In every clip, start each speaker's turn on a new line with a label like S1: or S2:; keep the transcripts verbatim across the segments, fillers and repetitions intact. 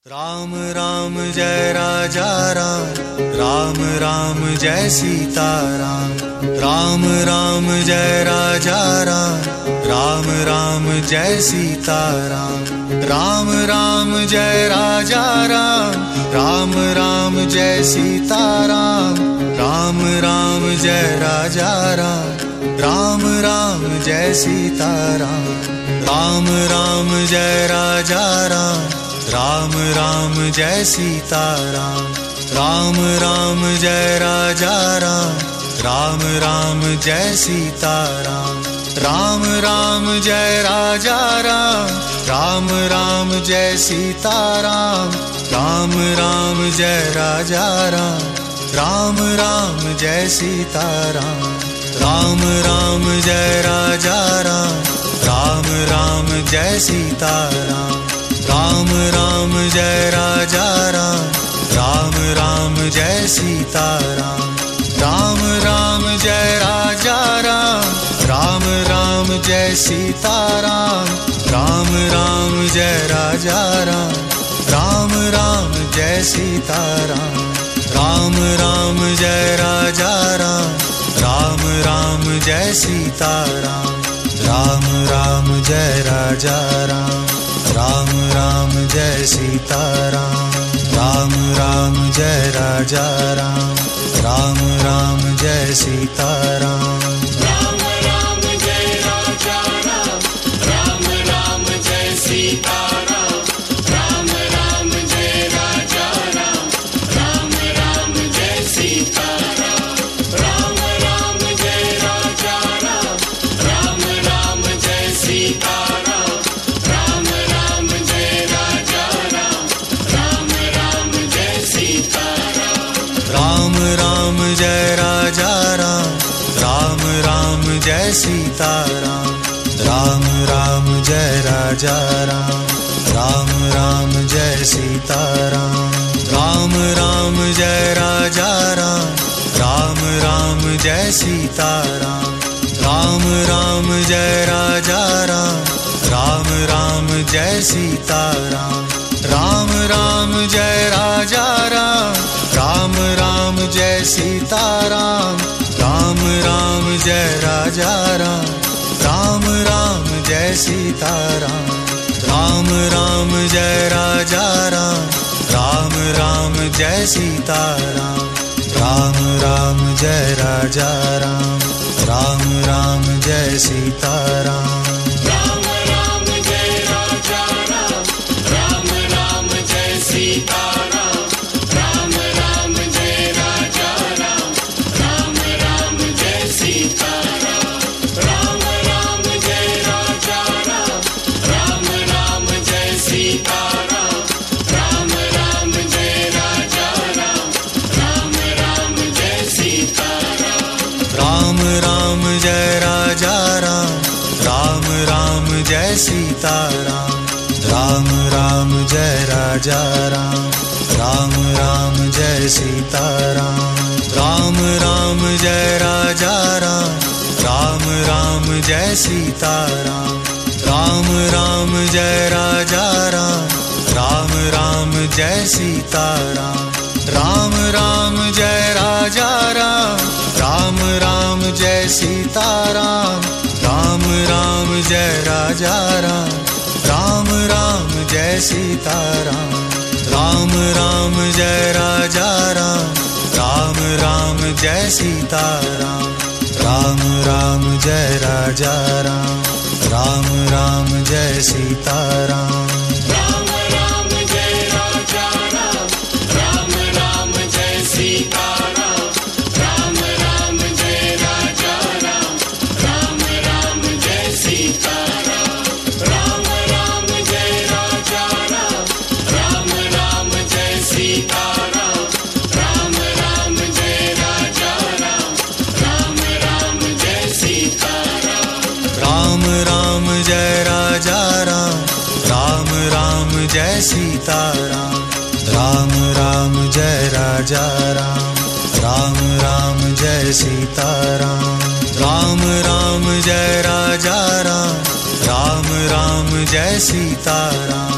S1: Ram Ram Jai Raja Ram, Ram Ram Jai Sita Ram. Ram Ram Jai Raja Ram, Ram Ram Jai Sita Ram. Ram Ram Jai Raja Ram, Ram Ram Jai Sita Ram. Ram Ram Jai Raja Ram, Ram Ram Jai Sita Ram. Ram Ram Jai Raja Ram, Ram Ram Jai Sita Ram. Ram Ram Jai Raja Ram, Ram Ram Jai Sita Ram. Ram Ram Jai Raja Ram, Ram Ram Jai Sita Ram. Ram Ram Jai Raja Ram, Ram Ram Jai Sita Ram. Ram Ram Jai Raja Ram, Ram Ram Jai Sita Ram. Ram Ram Jai Raja Ram, Ram Ram Jai Sita Ram. Ram Ram Jai Raja Ram, Ram Ram Jai Sita Ram. Ram Ram Jai Raja Ram, Ram Ram Jai Sita Ram. Ram Ram Jai Raja Ram, Ram Ram Jai Sita Ram. Ram Ram Jai Raja Ram, Ram Ram Jai Sita Ram. Ram Ram Jai Raja Ram, Ram Ram Jai Sita Ram.
S2: Ram Ram Jai Raja Ram, Ram Ram Jai Sita Ram. Ram Ram Jai Raja Ram, Ram Ram Jai Sita Ram. Ram Ram Jai Raja Ram, Ram Ram Jai Sita Ram. Ram Ram Jai Raja Ram, Ram Ram Jai Sita Ram.
S1: Ram Ram Jai Raja Ram, Ram Ram Jai Sita Ram. Ram Ram Jai Raja Ram, Ram Ram Jai Sita Ram. Ram Ram Jai Raja Ram, Ram Ram Jai Sita Ram. Ram Ram Jai Raja Ram, Ram Ram Jai Sita Ram. Ram Ram Jai Raja Ram, Ram Ram Jai Sita Ram. Ram Ram Jai Raja Ram, Ram Ram Jai Sita Ram. Ram Ram Jai Raja Ram, Ram Ram Jai Sita Ram. Ram Ram Jai Raja Ram, Ram Ram Jai Sita Ram.
S2: Ram Ram Jai Raja Ram, Ram Ram Jai Sita Ram. Ram Ram Jai Raja Ram, Ram Ram Jai Sita Ram. Ram Ram Jai Raja Ram, Ram Ram Jai Sita Ram. Ram Ram Jai Raja Ram, Ram Ram Jai Sita Ram.
S1: Ram Ram Jai Raja Ram, Ram Ram Jai Sita Ram. Ram Ram Jai Raja Ram, Ram Ram Jai Sita Ram. Ram Ram Jai Raja Ram, Ram Ram Jai Sita Ram. Ram Ram Jai Raja Ram, Ram Ram Jai Sita Ram. Ram Ram Jai Raja Ram, Ram Ram Jai Sita Ram. Ram Ram Jai Raja Ram, Ram Ram Jai Sita Ram. Ram Ram Jai Raja Ram, Ram Ram Jai Sita Ram. Ram Ram Jai Raja Ram, Ram Ram Jai Sita Ram.
S2: Ram Ram Jai Raja Ram, Ram Ram Jai Sita Ram. Ram Ram Jai Raja Ram, Ram Ram Jai Sita Ram. Ram Ram Jai Raja Ram, Ram Ram Jai Sita Ram. Ram Ram Jai Raja Ram, Ram Ram Jai Sita Ram.
S1: Ram Ram Jai Raja Ram, Ram Ram Jai Sita Ram. Ram Ram Jai Raja Ram, Ram Ram Jai Sita Ram. Ram Ram Jai Raja Ram, Ram Ram Jai Sita Ram.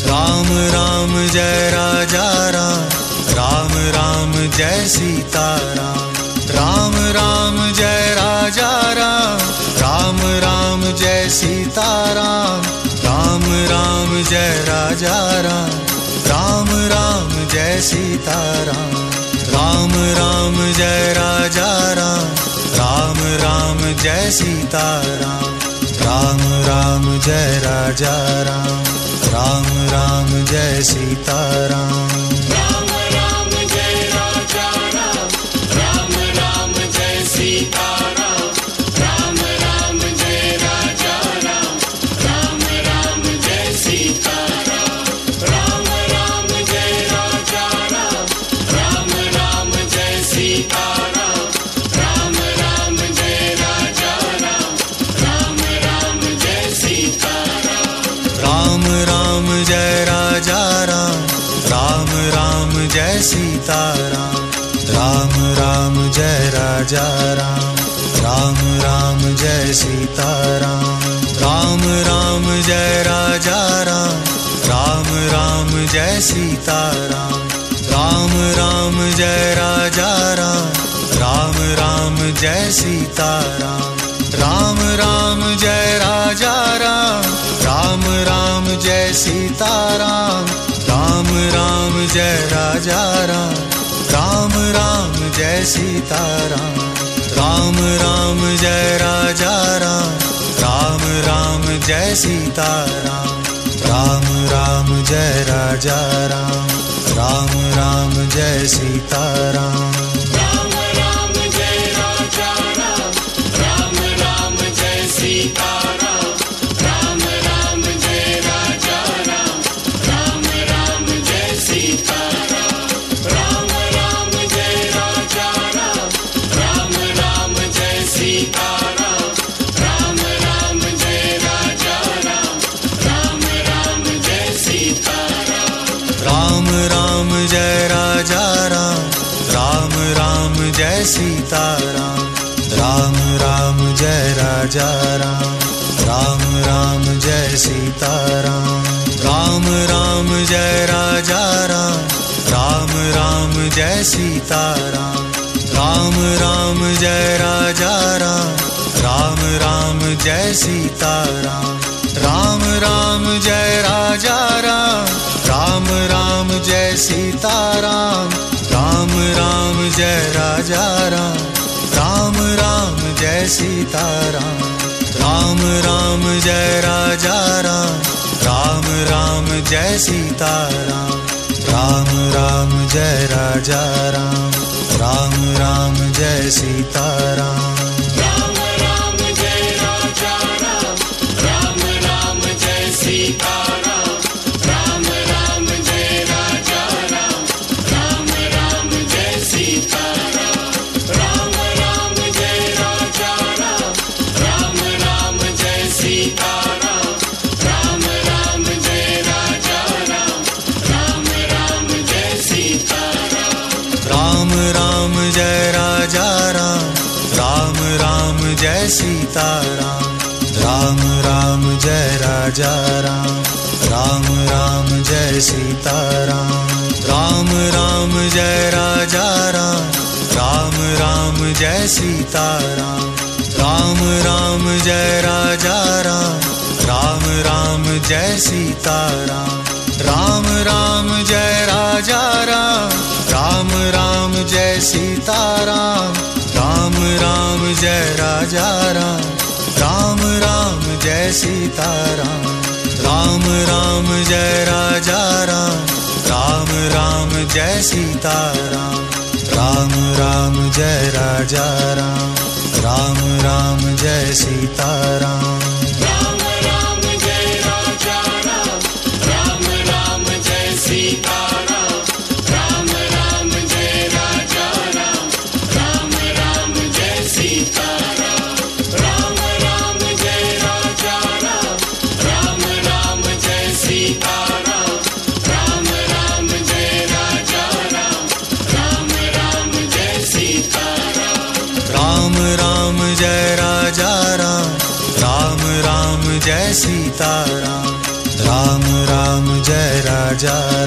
S1: Ram Ram Jai Raja Ram, Ram Ram Jai Sita Ram. Ram Ram Jai Raja Ram, Ram Ram Jai Sita Ram. Ram Ram Jai Raja Ram, Ram Ram Jai Sita Ram. Ram Ram Jai Raja Ram, Ram Ram Jai Sita Ram. Ram Ram Jai Raja Ram, Ram Ram Jai Sita Ram.
S2: Ram Ram Jai Raja Ram, Ram Ram Jai Sita Ram. Ram Ram Jai Raja Ram, Ram Ram Jai Sita Ram. Ram Ram Jai Raja Ram, Ram Ram Jai Sita Ram. Ram Ram Jai Raja Ram, Ram Ram Jai Sita Ram.
S1: Ram Ram Jai Raja Ram, Ram Ram Jai Sita Ram. Ram Ram Jai Raja Ram, Ram Ram Jai Sita Ram. Ram Ram Jai Raja Ram, Ram Ram Jai Sita Ram. Ram Ram Jai Raja Ram, Ram Ram Jai Sita Ram. Ram Ram Jai Raja Ram, Ram Ram Jai Sita Ram. Ram Ram Jai Raja Ram, Ram Ram Jai Sita Ram. Ram Ram Jai Raja Ram, Ram Ram Jai Sita Ram. Ram Ram Jai Raja Ram, Ram Ram Jai Sita Ram.
S2: Ram Ram Jai Raja Ram, Ram Ram Jai Sita Ram. Ram Ram Jai Raja Ram, Ram Ram Jai Sita Ram. Ram Ram Jai Raja Ram, Ram Ram Jai Sita Ram. Ram Ram Jai Raja Ram, Ram Ram Jai Sita Ram.
S1: Ram Ram Jai Raja Ram, Ram Ram Jai Sita Ram. Ram Ram Jai Raja Ram, Ram Ram Jai Sita Ram. Ram Ram Jai Raja Ram, Ram Ram Jai Sita Ram. Ram Ram Jai Raja Ram, Ram Ram Jai Sita Ram. Ram Ram Jai Raja Ram, Ram Ram Jai Sita Ram. Ram Ram Jai Raja Ram, Ram Ram Jai Sita Ram. Ram Ram Jai Raja Ram, Ram Ram Jai Sita Ram. Ram Ram Jai Raja Ram, Ram Ram Jai Sita Ram.
S2: Ram Ram Jai Raja Ram, Ram Ram Jai Sita Ram. Ram Ram Jai Raja Ram, Ram Ram Jai Sita Ram. Ram Ram Jai Raja Ram, Ram Ram Jai Sita Ram. Ram Ram Jai Raja Ram, Ram Ram Jai Sita Ram.
S1: Ram Ram Jai Raja Ram, Ram Ram Jai Sita Ram. Ram Ram Jai Raja Ram, Ram Ram Jai Sita Ram. Ram Ram Jai Raja Ram, Ram Ram Jai Sita Ram. Ram Ram Jai Raja Ram, Ram Ram Jai Sita Ram. Ram Ram Jai Raja Ram, Ram Ram Jai Sita Ram. Ram Ram Jai Raja Ram, Ram Ram Jai Sita Ram. Ram Ram Jai Raja Ram, Ram Ram Jai Sita Ram. Ram Ram Jai Raja Ram, Ram Ram Jai Sita Ram.
S2: Ram Ram Jai Raja Ram, Ram Ram Jai Sita Ram. Ram Ram Jai Raja Ram, Ram Ram Jai Sita Ram. Ram Ram Jai Raja Ram, Ram Ram Jai Sita Ram. Ram Ram Jai Raja Ram, Ram Ram Jai Sita Ram.
S1: Ram Ram Jai Raja Ram, Ram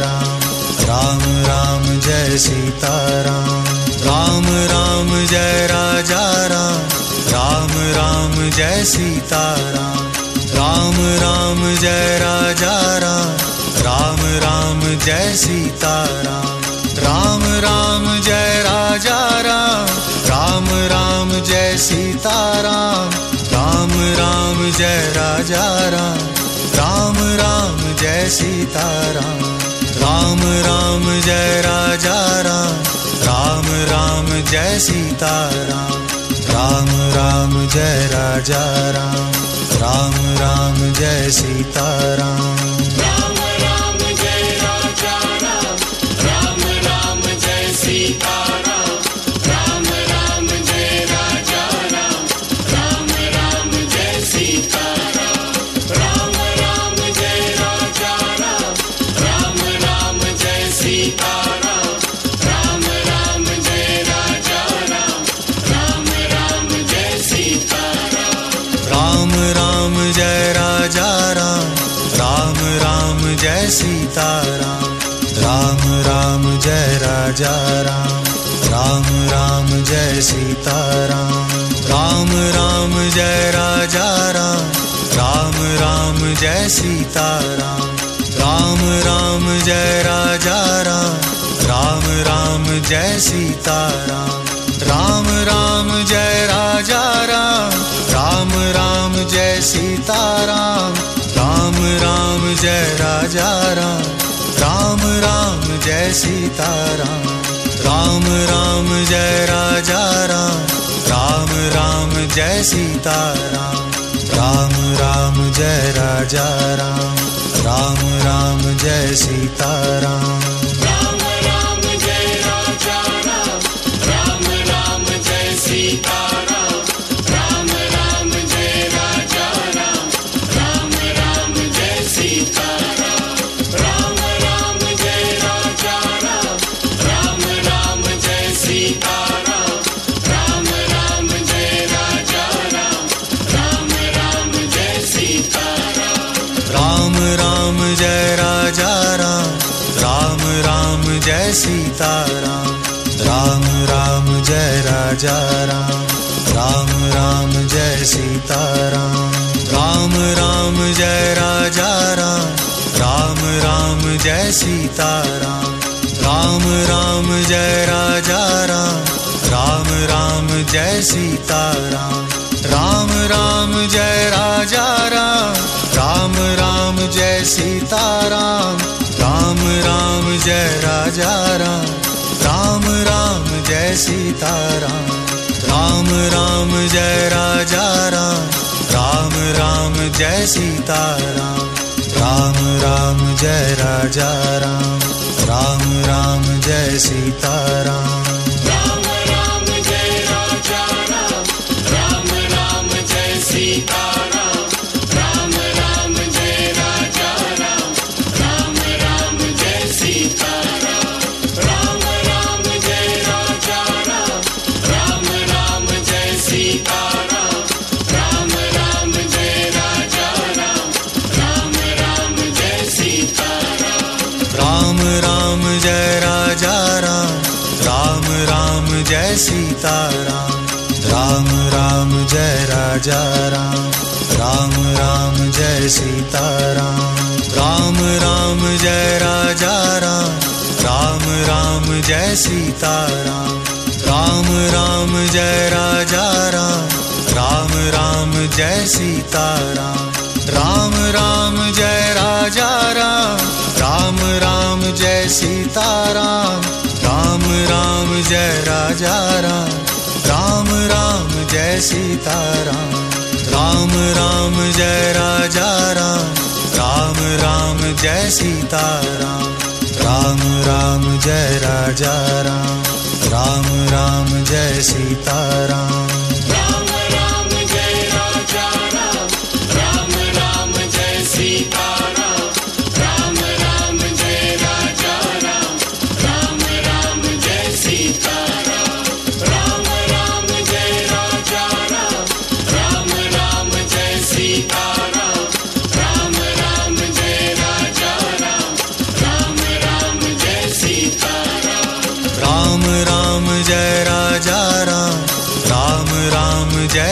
S1: Ram, Ram Ram Jai Sitaram. Ram Ram Jai Raja Ram, Ram Ram Jai Sitaram. Ram Ram Jai Raja Ram, Ram Ram Jai Sitaram. Ram Ram Jai Raja Ram, Ram Ram Jai Sitaram. Ram Ram Jai Raja Ram, Ram Ram Jai Sitaram. Ram Ram Jai Raja Ram, Ram Ram Jai Sitaram. Ram Ram Jai Raja Ram, Ram Ram Jai Sitaram.
S2: Ram Ram Jai Raja Ram, Ram Ram Jai Sitaram. Ram Ram Jai Raja Ram, Ram Ram Jai Sitaram. Ram Ram Jai Raja Ram, Ram Ram Jai Sitaram. Ram Ram Jai Raja Ram, Ram Ram Jai Sitaram.
S1: Ram Ram Jai Raja Ram, Ram Ram Jai Sitaram. Ram Ram Jai Raja Ram, Ram Ram Jai Sitaram. Ram Ram Jai Raja Ram, Ram Ram Jai Sitaram. Ram Ram Jai Raja Ram, Ram Ram Jai Sitaram. Ram Ram Jai Raja Ram, Ram Ram Jai Sitaram. Ram Ram Jai Raja Ram, Ram Ram Jai Sitaram. Ram Ram Jai Raja Ram, Ram Ram Jai Sitaram. Ram Ram Jai Raja Ram, Ram Ram Jai Sitaram.
S2: Ram Ram Jai Raja Ram, Ram Ram Jai Sitaram. Ram Ram Jai Raja Ram, Ram Ram Jai Sitaram. Ram Ram Jai Raja Ram, Ram Ram Jai Sitaram. Ram Ram Jai Raja Ram, Ram Ram Jai Sitaram.
S1: Ram Ram Jai Raja Ram, Ram Ram Jai Sitaram. Ram Ram Jai Raja Ram, Ram Ram Jai Sitaram. Ram Ram Jai Raja Ram, Ram Ram Jai Sitaram. Ram Ram Jai Raja Ram, Ram Ram Jai Sitaram. Ram Ram Jai Raja Ram, Ram Ram Jai Sitaram. Ram Ram Jai Raja Ram, Ram Ram Jai Sitaram. Ram Ram Jai Raja Ram, Ram Ram Jai Sitaram. Ram Ram Jai Raja Ram, Ram Ram Jai Sitaram.
S2: Ram Ram Jai Raja Ram, Ram Ram Jai Sitaram. Ram Ram Jai Raja Ram, Ram Ram Jai Sitaram. Ram Ram Jai Raja Ram, Ram Ram Jai Sitaram. Ram Ram Jai Raja Ram, Ram Ram Jai Sitaram.
S1: Ram Ram Jai Raja Ram, Ram Ram Jai Sitaram. Ram Ram Jai Raja Ram, Ram Ram Jai Sitaram. Ram Ram Jai Raja Ram, Ram Ram Jai Sitaram. Ram Ram Jai Raja Ram, Ram Ram Jai Sitaram. Ram Ram Jai Raja Ram, Ram Ram Jai Sitaram. Ram Ram Jai Raja Ram, Ram Ram Jai Sitaram. Ram Ram Jai Raja Ram, Ram Ram Jai Sitaram. Ram Ram Jai Raja Ram, Ram Ram Jai Sitaram.
S2: Ram Ram Jai Raja Ram, Ram Ram Jai Sitaram. Ram Ram Jai Raja Ram, Ram Ram Jai Sitaram. Ram Ram Jai Raja Ram, Ram Ram Jai Sitaram. Ram Ram Jai Raja Ram, Ram Ram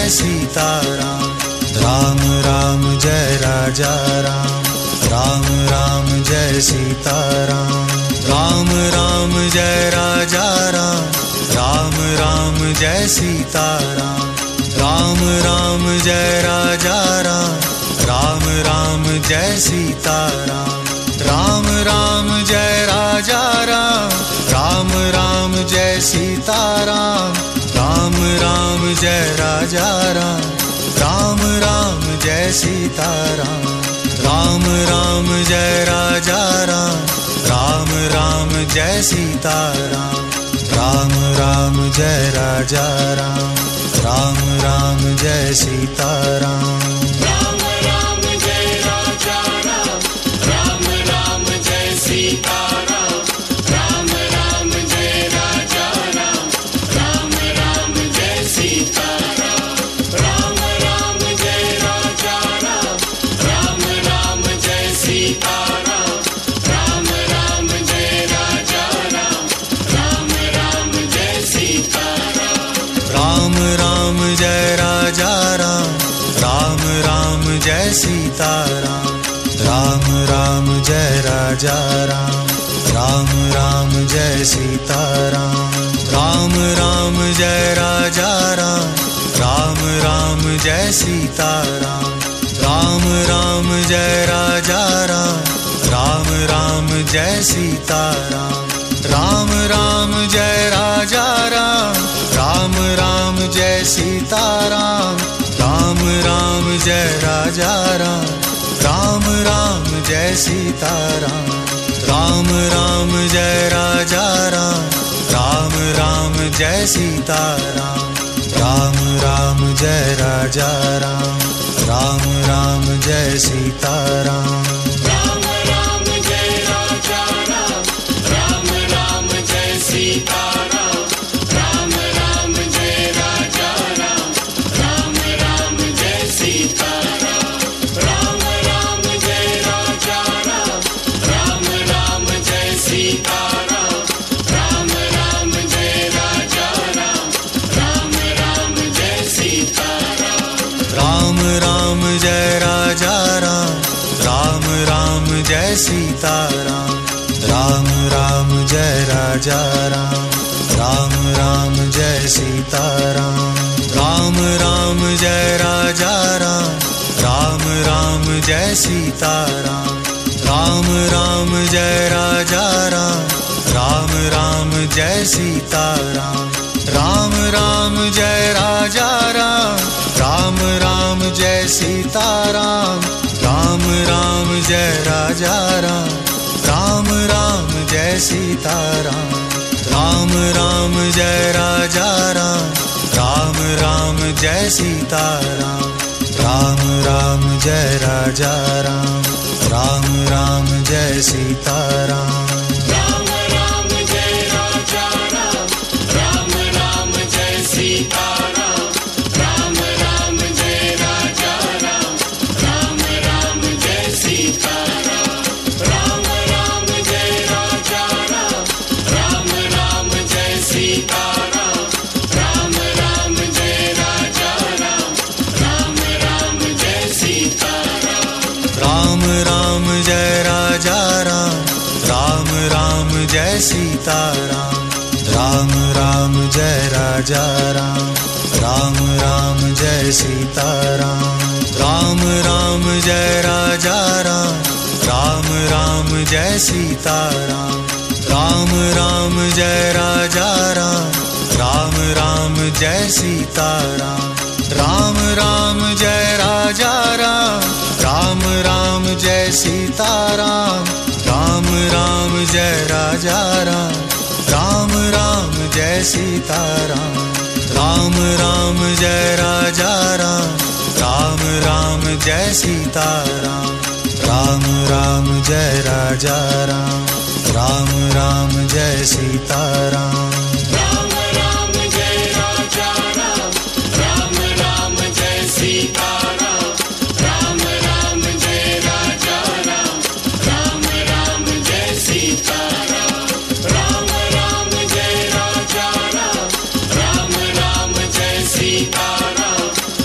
S1: Jai Sitaram. Ram Ram Jai Raja Ram, Ram Ram Jai Sitaram. Ram Ram Jai Raja Ram, Ram Ram Jai Sitaram. Ram Ram Jai Raja Ram, Ram Ram Jai Sitaram. Ram Ram Jai Raja Ram, Ram Ram Jai Sitaram. Ram Ram Jai Raja Ram, Ram Ram Jai Sitaram. Ram Ram Jai Raja Ram, Ram Ram Jai Sitaram. Ram Ram Jai Raja Ram, Ram Ram Jai Sitaram.
S2: Ram Ram Jai Raja Ram, Ram Ram Jai Sitaram. Ram Ram Jai Raja Ram, Ram Ram Jai Sitaram. Ram Ram Jai Raja Ram, Ram Ram Jai Sitaram. Ram Ram Jai Raja Ram, Ram Ram Jai Sitaram.
S1: Ram Ram Jai Raja Ram, Ram Ram Jai Sitaram. Ram Ram Jai Raja Ram, Ram Ram Jai Sitaram. Ram Ram Jai Raja Ram, Ram Ram Jai Sitaram. Ram Ram Jai Raja Ram, Ram Ram Jai Sitaram. Ram Ram Jai Raja Ram, Ram Ram Jai Sitaram. Ram Ram Jai Raja Ram, Ram Ram Jai Sitaram. Ram Ram Jai Raja Ram, Ram Ram Jai Sitaram. Ram Ram Jai Raja Ram, Ram Ram Jai Sitaram.
S2: Ram Ram Jai Raja Ram, Ram Ram Jai Sitaram. Ram Ram Jai Raja Ram, Ram Ram Jai Sitaram. Ram Ram Jai Raja Ram, Ram Ram Jai Sitaram. Ram Ram Jai Raja Ram, Ram Ram Jai Sitaram.
S1: Ram Ram Jai Raja Ram, Ram Ram Jai Sitaram. Ram Ram Jai Raja Ram, Ram Ram Jai Sitaram. Ram Ram Jai Raja Ram, Ram Ram Jai Sitaram. Ram Ram Jai Raja Ram, Ram Ram Jai Sitaram. Ram Ram Jai Raja Ram, Ram Ram Jai Sitaram. Ram Ram Jai Raja Ram, Ram Ram Jai Sitaram. Ram Ram Jai Raja Ram, Ram Ram Jai Sitaram. Ram Ram Jai Raja Ram, Ram Ram Jai Sitaram.
S2: Ram Ram Jai Raja Ram, Ram Ram Jai Sitaram. Ram Ram Jai Raja Ram, Ram Ram Jai Sitaram. Ram Ram Jai Raja Ram, Ram Ram Jai Sitaram. Ram Ram Jai Raja Ram, Ram Ram Jai Sitaram.
S1: Ram Ram Jai Raja Ram, Ram Ram Jai Sitaram. Ram Ram Jai Raja Ram, Ram Ram Jai Sitaram. Ram Ram Jai Raja Ram, Ram Ram Jai Sitaram. Ram Ram Jai Raja Ram, Ram Ram Jai Sitaram. Ram Ram Jai Raja Ram, Ram Ram Jai Sitaram. Ram Ram Jai Raja Ram, Ram Ram Jai Sitaram. Ram Ram Jai Raja Ram, Ram Ram Jai Sitaram. Ram Ram Jai Raja Ram, Ram Ram Jai Sitaram.
S2: Ram Ram Jai Raja Ram, Ram Ram Jai Sitaram. Ram Ram Jai Raja Ram, Ram Ram Jai Sitaram. Ram Ram Jai Raja Ram, Ram Ram Jai Sitaram.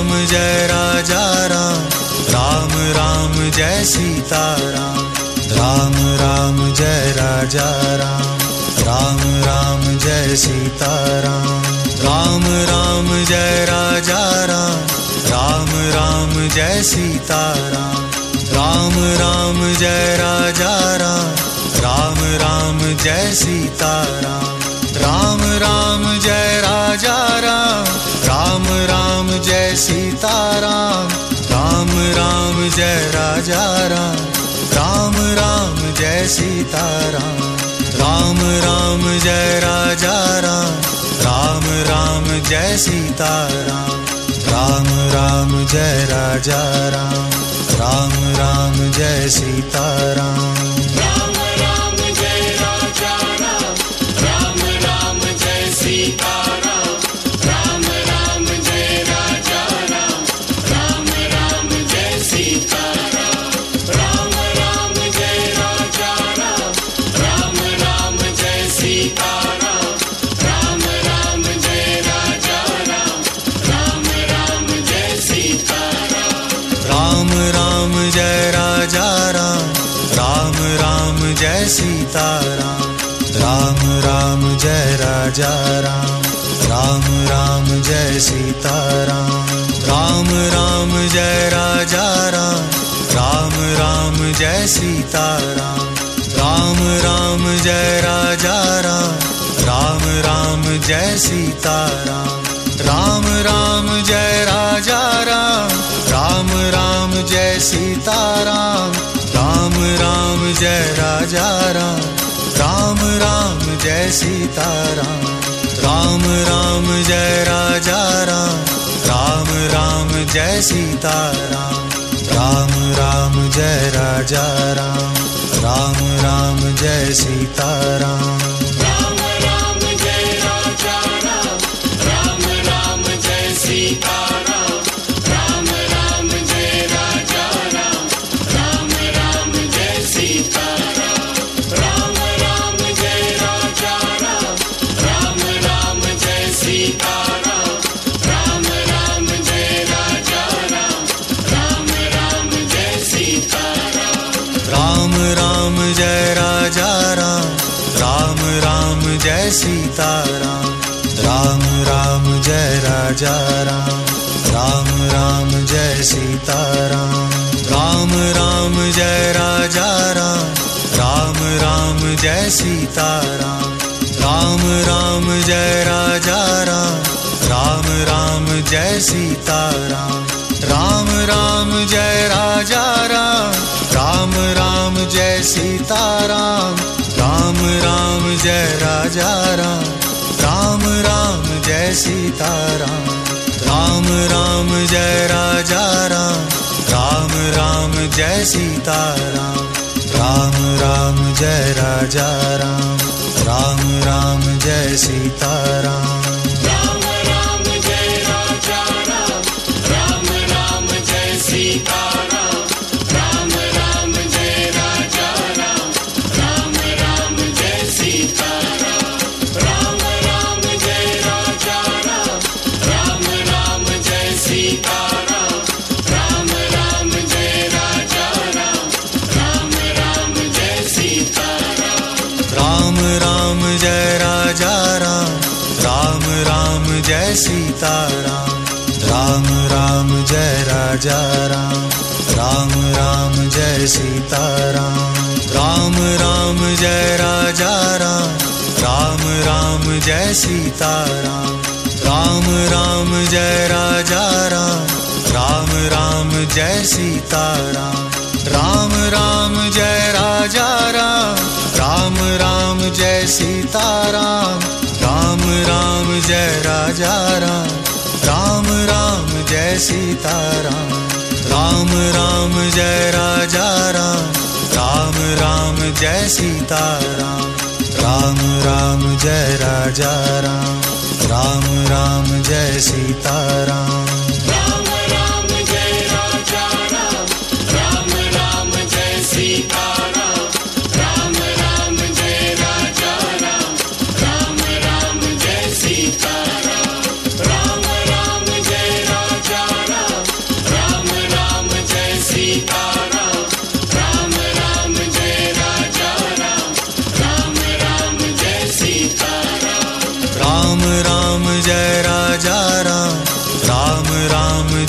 S1: Ram Jai Raja Ram, Ram Ram Jai Sita Ram, Ram Ram Jai Raja Ram, Ram Ram Jai Sita Ram, Ram Ram Jai Raja Ram, Ram Ram Jai Sita Ram, Ram Ram Jai Raja Ram, Ram Ram Jai Sita Ram, Ram Ram Jai Raja Ram, Ram Ram Jai Sita Ram, Ram Ram Jai Raja Ram, Ram Ram Jai Sita Ram, Ram Ram Jai Raja Ram, Ram Ram Jai Sita Ram, Ram Ram Jai Raja Ram, Ram Ram Jai Sita Ram.
S2: Ram Ram Jai Raja Ram, Ram Ram Jai Sita Ram, Ram Ram Jai Raja Ram, Ram Ram Jai Sita Ram, Ram Ram Jai Raja Ram, Ram Ram Jai Sita Ram, Ram Ram Jai Raja Ram, Ram Ram Jai Sita Ram.
S1: Ram Ram Jai Raja Ram, Ram Ram Jai Sita Ram, Ram Ram Jai Raja Ram, Ram Ram Jai Sita Ram, Ram Ram Jai Raja Ram, Ram Ram Jai Sita Ram, Ram Ram Jai Raja Ram, Ram Ram Jai Sita Ram, Ram Ram Jai Raja Ram, Ram Ram Jai Sita Ram, Ram Ram Jai Raja Ram, Ram Ram Jai Sita Ram, Ram Ram Jai Raja Ram, Ram Ram Jai Sita Ram, Ram Ram Jai Raja Ram, Ram Ram Jai Sita Ram.
S2: Ram Ram Jai Raja Ram, Ram Ram Jai Sita Ram, Ram Ram Jai Raja Ram, Ram Ram Jai Sita Ram, Ram Ram Jai Raja Ram, Ram Ram Jai Sita Ram, Ram Ram Jai Raja Ram, Ram Ram Jai Sita Ram.
S1: Ram Ram Jai Raja Ram, Ram Ram Jai Sita Ram, Ram Ram Jai Raja Ram, Ram Ram Jai Sita Ram, Ram Ram Jai Raja Ram, Ram Ram Jai Sita Ram, Ram Ram Jai Raja Ram, Ram Ram Jai Sita Ram, Ram Ram Jai Raja Ram, Ram Ram Jai Sita Ram, Ram Ram Jai Raja Ram, Ram Ram Jai Sita Ram, Ram Ram Jai Raja Ram, Ram Ram Jai Sita Ram, Ram Ram Jai Raja Ram, Ram Ram Jai Sita Ram.
S2: Ram Ram Jai Raja Ram, Ram Ram Jai Sita Ram, Ram Ram Jai Raja Ram, Ram Ram Jai Sita Ram, Ram Ram Jai Raja Ram, Ram Ram Jai Sita Ram, Ram Ram Jai Raja Ram, Ram Ram Jai Sita Ram.
S1: Ram Ram Jai Raja Ram, Ram Ram Jai Sita Ram, Ram Ram Jai Raja Ram, Ram Ram Jai Sita Ram, Ram Ram Jai Raja Ram, Ram Ram Jai Sita Ram, Ram Ram Jai Raja Ram, Ram Ram Jai Sita Ram, Ram Ram Jai Raja Ram, Ram Ram Jai Sita Ram, Ram Ram Jai Raja Ram, Ram Ram Jai Sita Ram, Ram Ram Jai Raja Ram, Ram Ram Jai Sita Ram, Ram Ram Jai Raja Ram, Ram Ram Jai Sita Ram.
S2: Ram Ram Jai Raja Ram, Ram Ram Jai Sita Ram, Ram Ram Jai Raja Ram, Ram Ram Jai Sita Ram, Ram Ram Jai Raja Ram,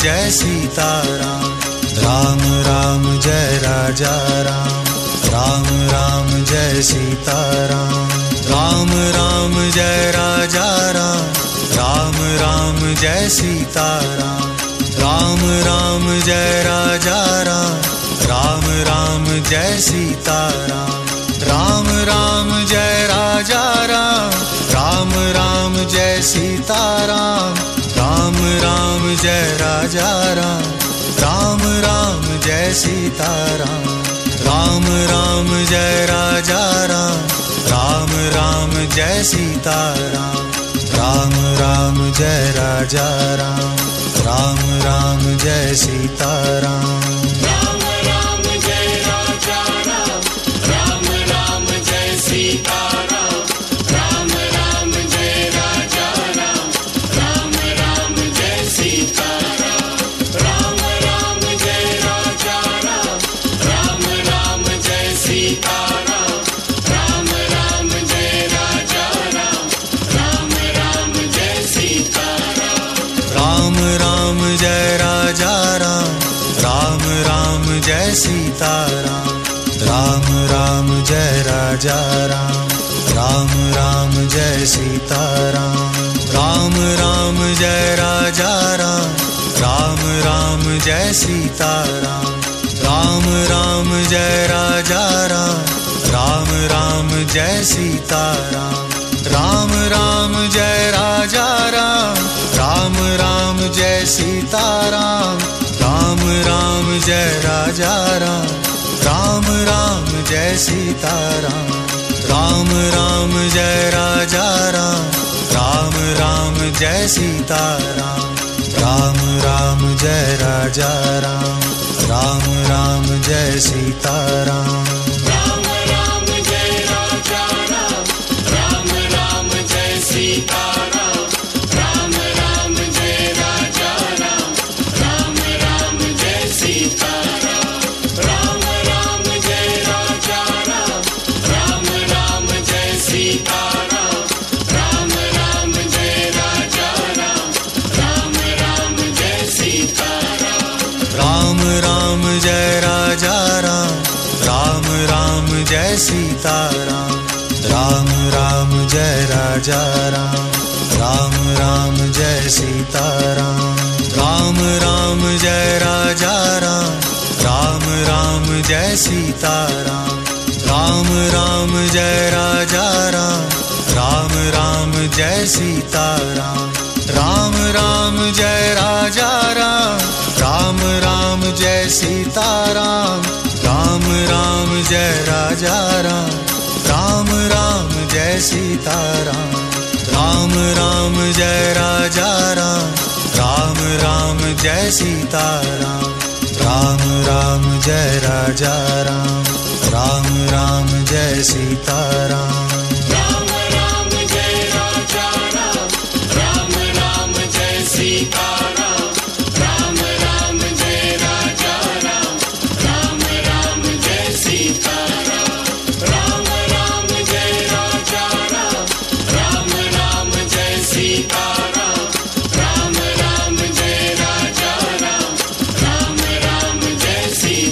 S1: Jai Sitaram. Ram Ram Jai Raja Ram, Ram Ram Jai Sitaram. Ram Ram Jai Raja Ram, Ram Ram Jai Sitaram. Ram Ram Jai Raja Ram, Ram Ram Jai Sitaram. Ram Ram Jai Raja Ram, Ram Ram Jai Sitaram. Ram Ram Jai Raja Ram, Ram Ram Jai Sitaram. Ram Ram Jai Raja Ram, Ram Ram Jai Sitaram. Ram Ram Jai Raja Ram, Ram Ram Jai Sitaram.
S2: Ram Ram Jai Raja Ram, Ram Ram Jai Sitaram. Ram Ram Jai Raja Ram, Ram Ram Jai Sitaram. Ram Ram Jai Raja Ram, Ram Ram Jai Sitaram. Ram Ram Jai Raja Ram, Ram Ram Jai Sitaram.
S1: Ram Ram Jai Raja Ram, Ram Ram Jai Sitaram. Ram Ram Jai Raja Ram, Ram Ram Jai Sitaram. Ram Ram Jai Raja Ram, Ram Ram Jai Sitaram. Ram Ram Jai Raja Ram, Ram Ram Jai Sitaram. Ram Ram Jai Raja Ram, Ram Ram Jai Sitaram. Ram Ram Jai Raja Ram, Ram Ram Jai Sitaram. Ram Ram Jai Raja Ram, Ram Ram Jai Sitaram. Ram Ram Jai Raja Ram, Ram Ram Jai Sitaram.
S2: Ram Ram Jai Raja Ram, Ram Ram Jai Sitaram. Ram Ram Jai Raja Ram, Ram Ram Jai Sitaram. Ram Ram Jai Raja Ram, Ram Ram Jai Sitaram. Ram Ram Jai Raja Ram, Ram Ram Jai Sitaram.
S1: Ram Ram Jai Raja Ram, Ram Ram Jai Sitaram. Ram Ram Jai Raja Ram, Ram Ram Jai Sitaram. Ram Ram Jai Raja Ram, Ram Ram Jai Sitaram. Ram Ram Jai Raja Ram, Ram Ram Jai Sitaram. Ram Ram Jai Raja Ram, Ram Ram Jai Sitaram. Ram Ram Jai Raja Ram, Ram Ram Jai Sitaram. Ram Ram Jai Raja Ram, Ram Ram Jai Sitaram. Ram Ram Jai Raja Ram, Ram Ram Jai Sitaram.
S2: Ram Ram Jai Raja Ram, Ram Ram Jai Sitaram. Ram Ram Jai Raja Ram, Ram Ram Jai Sitaram. Ram Ram Jai Raja Ram, Ram Ram Jai Sitaram. Ram Ram Jai Raja Ram, Ram Ram Jai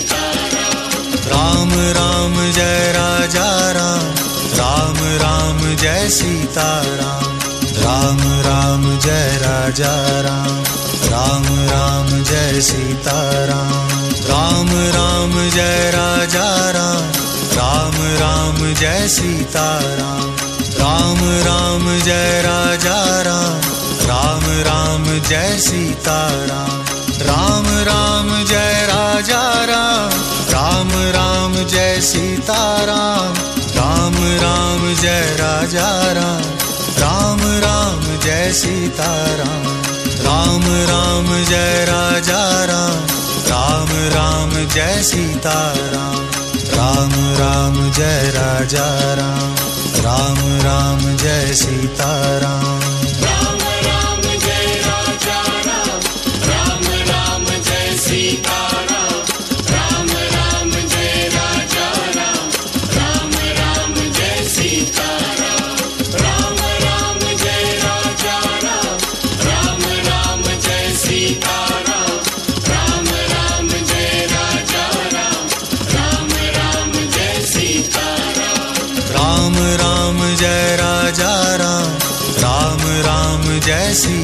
S2: Sitaram.
S1: Ram Ram Jai Raja Ram, Ram Ram Jai Sitaram. Ram Ram Jai Raja Ram, Ram Ram Jai Sitaram. Ram Ram Jai Raja Ram, Ram Ram Jai Sitaram. Ram Ram Jai Raja Ram, Ram Ram Jai Sitaram. Ram Ram Jai Raja Ram, Ram Ram Jai Sitaram. Ram Ram Jai Raja Ram, Ram Ram Jai Sitaram. Ram Ram Jai Raja Ram, Ram Ram Jai Sitaram. Ram Ram Jai Raja Ram, Ram Ram Jai Sitaram.
S2: Ram Ram Jai Raja Ram, Ram Ram Jai Sitaram. Ram Ram Jai Raja Ram, Ram Ram Jai Sitaram. Ram Ram Jai Raja Ram, Ram Ram Jai Sitaram.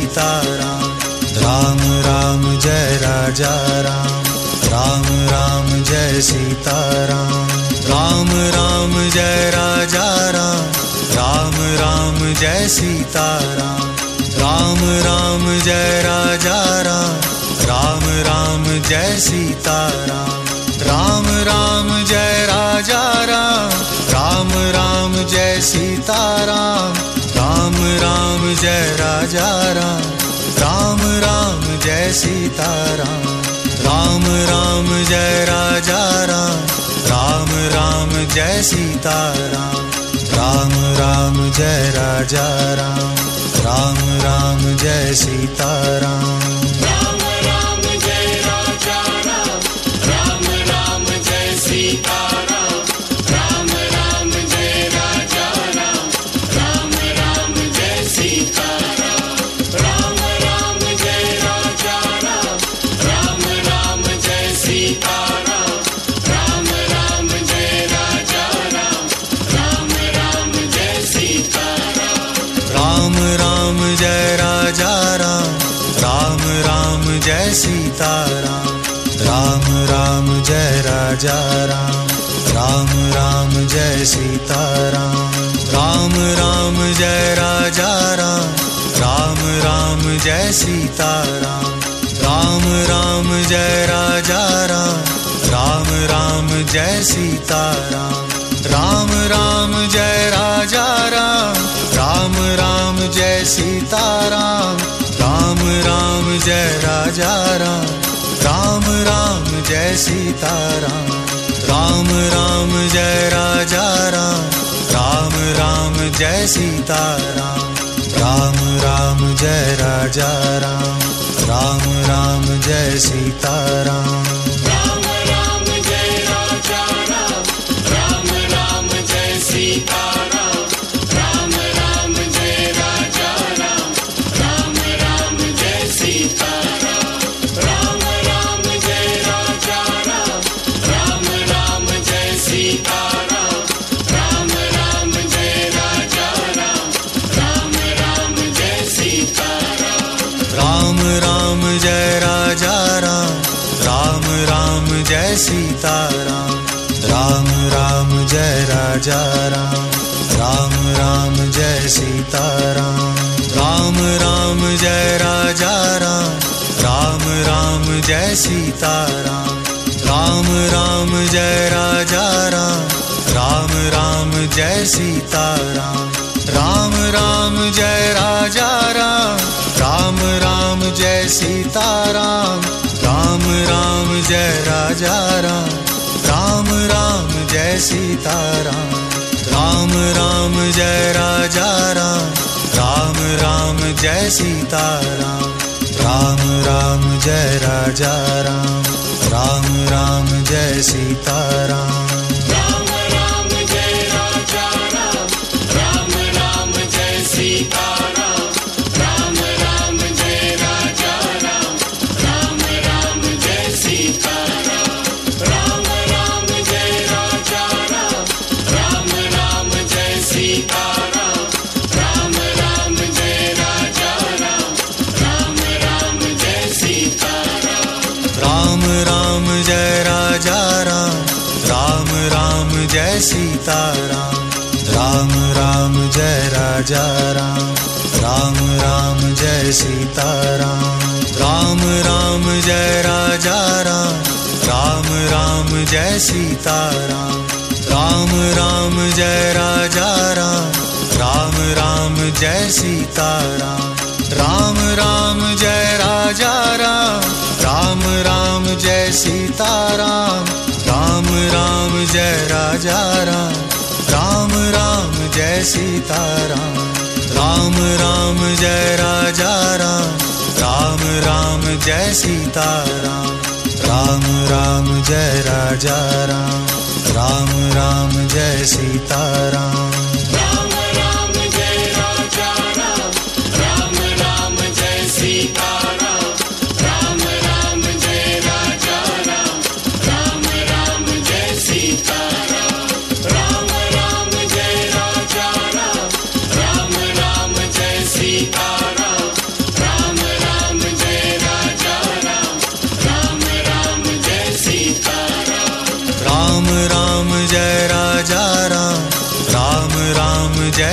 S1: Sitaram. Ram Ram Jai Raja Ram, Ram Ram Jai Sitaram. Ram Ram Jai Raja Ram, Ram Ram Jai Sitaram. Ram Ram Jai Raja Ram, Ram Ram Jai Sitaram. Ram Ram Jai Raja Ram, Ram Ram Jai Sitaram. Ram Ram Jai Raja Ram, Ram Ram Jai Sitaram. Ram Ram Jai Raja Ram, Ram Ram Jai Sitaram. Ram Ram Jai Raja Ram, Ram Ram Jai Sitaram.
S2: Ram Ram Jai Raja Ram, Ram Ram Jai Sitaram. Ram Ram Jai Raja Ram, Ram Ram Jai Sitaram. Ram Ram Jai Raja Ram, Ram Ram Jai Sitaram. Ram Ram Jai Raja Ram, Ram Ram Jai Sitaram.
S1: Ram Ram Jai Raja Ram, Ram Ram Jai Sitaram. Ram Ram Jai Raja Ram, Ram Ram Jai Sitaram. Ram Ram Jai Raja Ram, Ram Ram Jai Sitaram. Ram Ram Jai Raja Ram, Ram Ram Jai Sitaram. Ram Ram Jai Raja Ram, Ram Ram Jai Sitaram. Ram Ram Jai Raja Ram, Ram Ram Jai Sitaram. Ram Ram Jai Raja Ram, Ram Ram Jai Sitaram. Ram Ram Jai Raja Ram, Ram Ram Jai Sitaram.
S2: Ram Ram Jai Raja Ram, Ram Ram Jai Sitaram. Ram Ram Jai Raja Ram, Ram Ram Jai Sitaram. Ram Ram Jai Raja Ram, Ram Ram Jai Sitaram. Ram Ram Jai Raja Ram, Ram Ram Jai Sitaram.
S1: Ram Ram Jai Raja Ram, Ram Ram Jai Sitaram. Ram Ram Jai Raja Ram, Ram Ram Jai Sitaram. Ram Ram Jai Raja Ram, Ram Ram Jai Sitaram. Ram Ram Jai Raja Ram, Ram Ram Jai Sitaram. Ram Ram Jai Raja Ram, Ram Ram Jai Sitaram. Ram Ram Jai Raja Ram, Ram Ram Jai Sitaram. Ram Ram Jai Raja Ram, Ram Ram Jai Sitaram. Ram Ram Jai Raja Ram, Ram Ram Jai Sitaram.
S2: Ram Ram Jai Raja Ram, Ram Ram Jai Sitaram. Ram Ram Jai Raja Ram, Ram Ram Jai Sitaram. Ram Ram Jai Raja Ram, Ram Ram Jai Sitaram. Ram Ram Jai Raja Ram, Ram Ram Jai Sitaram.
S1: Ram Ram Jai Raja Ram, Ram Ram Jai Sitaram. Ram Ram Jai Raja Ram, Ram Ram Jai Sitaram. Ram Ram Jai Raja Ram, Ram Ram Jai Sitaram. Ram Ram Jai Raja Ram, Ram Ram Jai Sitaram. Ram Ram Jai Raja Ram, Ram Ram Jai Sitaram. Ram Ram Jai Raja Ram, Ram Ram Jai Sitaram. Ram Ram Jai Raja Ram, Ram Ram Jai Sitaram. Ram Ram Jai Raja Ram, Ram Ram Jai Sitaram.
S2: Ram Ram Jai Raja Ram, Ram Ram Jai Sitaram. Ram Ram Jai Raja Ram, Ram Ram Jai Sitaram. Ram Ram Jai Raja Ram, Ram Ram Jai Sitaram. Ram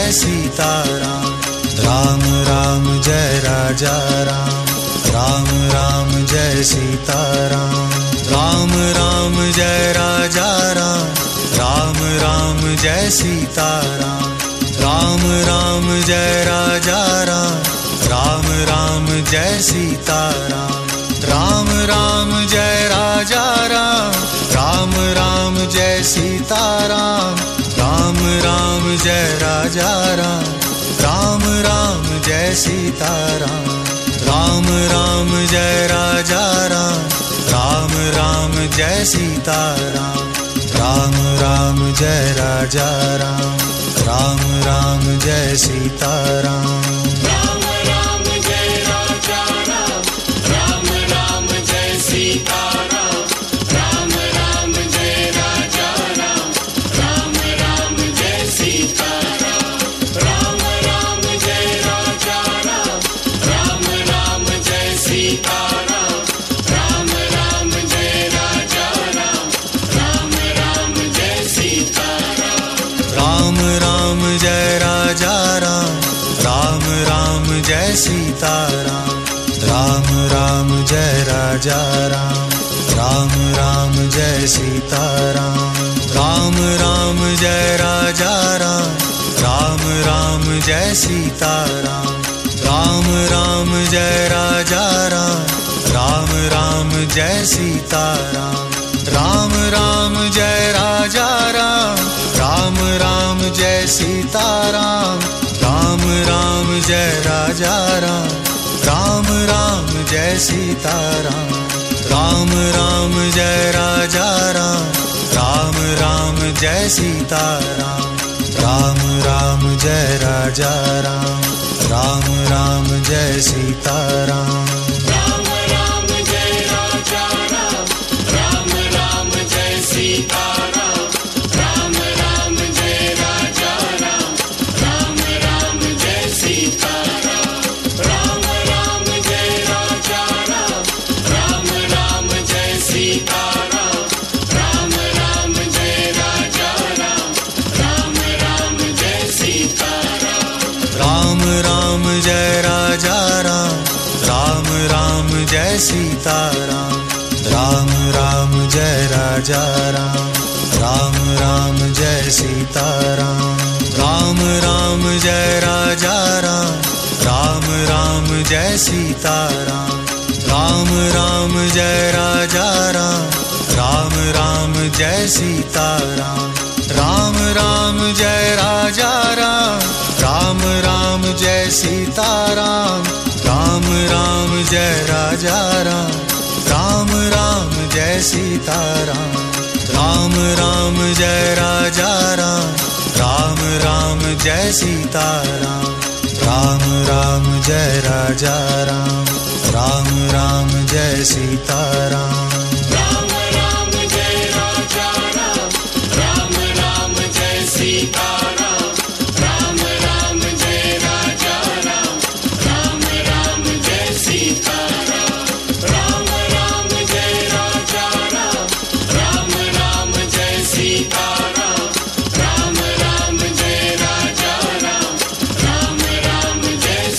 S1: Jai Sitaram. Ram Ram Jai Raja Ram, Ram Ram Jai Sitaram. Ram Ram Jai Raja Ram, Ram Ram Jai Sitaram. Ram Ram Jai Raja Ram, Ram Ram Jai Sitaram. Ram Ram Jai Raja Ram, Ram Ram Jai Sitaram. Ram Ram Jai Raja Ram, Ram Ram Jai Sitaram. Ram Ram Jai Raja Ram, Ram Ram Jai Sitaram. Ram Ram Jai Raja Ram, Ram Ram Jai Sitaram.
S2: Ram Ram Jai Raja Ram, Ram Ram Jai Sitaram. Ram Ram Jai Raja Ram, Ram Ram Jai Sitaram. Ram Ram Jai Raja Ram, Ram Ram Jai Sitaram. Ram Ram Jai Raja Ram, Ram Ram Jai Sitaram.
S1: Ram Ram Jai Raja Ram, Ram Ram Jai Sitaram. Ram Ram Jai Raja Ram, Ram Ram Jai Sitaram. Ram Ram Jai Raja Ram, Ram Ram Jai Sitaram. Ram Ram Jai Raja Ram, Ram Ram Jai Sitaram. Ram Ram Jai Raja Ram, Ram Ram Jai Sitaram. Ram Ram Jai Raja Ram, Ram Ram Jai Sitaram. Ram Ram Jai Raja Ram, Ram Ram Jai Sitaram. Ram Ram Jai Raja Ram, Ram Ram Jai Sitaram.
S2: Ram Ram Jai Raja Ram, Ram Ram Jai Sitaram. Ram Ram Jai Raja Ram, Ram Ram Jai Sitaram. Ram Ram Jai Raja Ram, Ram Ram Jai Sitaram. Ram Ram Jai Raja Ram, Ram Ram Jai Sitaram.
S1: Ram Ram Jai Raja Ram, Ram Ram Jai Sitaram. Ram Ram Jai Raja Ram, Ram Ram Jai Sitaram. Ram Ram Jai Raja Ram, Ram Ram Jai Sitaram. Ram Ram Jai Raja Ram, Ram Ram Jai Sitaram. Ram Ram Jai Raja Ram, Ram Ram Jai Sitaram. Ram Ram Jai Raja Ram, Ram Ram Jai Sitaram. Ram Ram Jai Raja Ram, Ram Ram Jai Sitaram. Ram Ram Jai Raja Ram, Ram Ram Jai Sitaram.
S2: Ram Ram Jai Raja Ram, Ram Ram Jai Sitaram. Ram Ram Jai Raja Ram, Ram Ram Jai Sitaram. Ram Ram Jai Raja Ram, Ram Ram Jai Sitaram. Ram Ram Jai Raja Ram, Ram Ram Jai